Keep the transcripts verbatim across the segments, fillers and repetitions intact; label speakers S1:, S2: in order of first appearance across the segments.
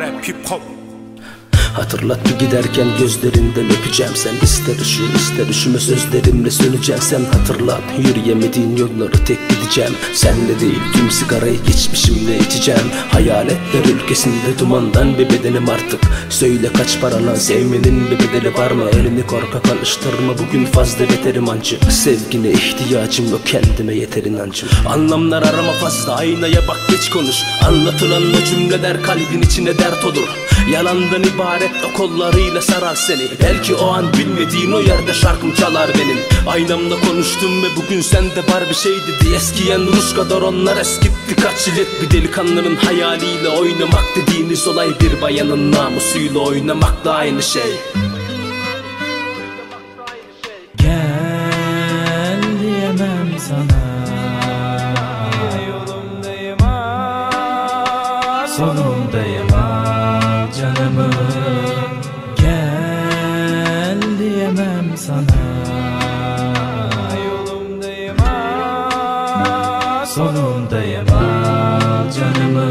S1: rap hip hop.
S2: Hatırlat bir giderken gözlerinden öpeceğim. Sen ister üşü ister üşüme sözlerimle söneceğim. Sen hatırlat yürüyemediğin yolları tek gideceğim. Senle değil tüm sigarayı geçmişimle içeceğim. Hayaletler ülkesinde dumandan bir bedenim artık. Söyle kaç para lan, sevmenin bir bedeli var mı? Elini korkak alıştırma, bugün fazla beterim ancı. Sevgine ihtiyacım yok, kendime yeter inancım. Anlamlar arama fazla, aynaya bak geç konuş. Anlatılan o cümleler kalbin içine dert olur. Yalandan ibaret o kollarıyla sarar seni. Belki o an bilmediğin o yerde şarkım çalar benim. Aynamla konuştum ve bugün sende var bir şey dedi. Eskiyen Rus kadar onlar eskitti kaç yıl et. Bir delikanlının hayaliyle oynamak dediğiniz olay, bir bayanın namusuyla oynamak da aynı şey.
S3: Gel diyemem sana, yolumdayım ah, sonumdayım ah canımı. Gel diyemem sana, yolumdayım ah, sonumdayım ah canımı.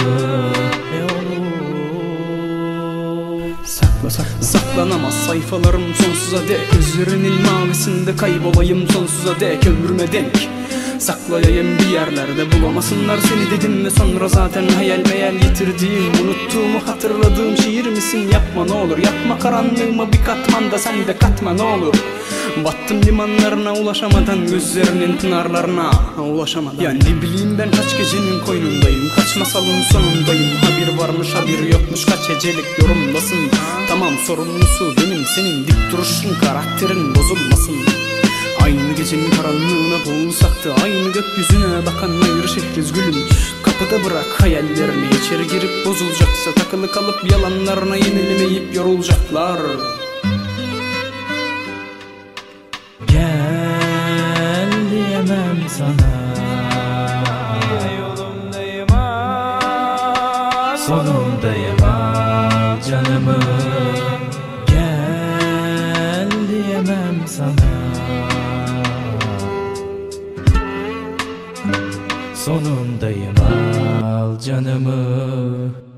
S4: Sakla sakla saklanamaz sayfalarım sonsuza dek. Gözlerinin mavisinde kaybolayım sonsuza dek, ömrüme denk. Saklayayım bir yerlerde, bulamasınlar seni dedim ve sonra zaten hayal meyal yitirdiğim, unuttuğumu hatırladığım şiir misin? Yapma ne olur, yapma karanlığıma bir katman da sen de katma ne olur. Battım limanlarına ulaşamadan, gözlerinin pınarlarına ulaşamadan. Ya ne bileyim ben kaç gecenin koynundayım, kaç masalın sonundayım. Habir varmış habir yokmuş, kaç hecelik yorumdasın. Tamam sorumlusu benim senin, dik duruşun karakterin bozulmasın. Aynı gecenin karanlığına boğulsak da aynı gökyüzüne bakan ayrı şehriz gülüm. Kapıda bırak hayallerini, içeri girip bozulacaksa takılı kalıp yalanlarına yenilemeyip yorulacaklar.
S3: Gel diyemem sana, yolumdayım ah, sonumdayım ah canımı. Gel diyemem sana, sonundayım al canımı.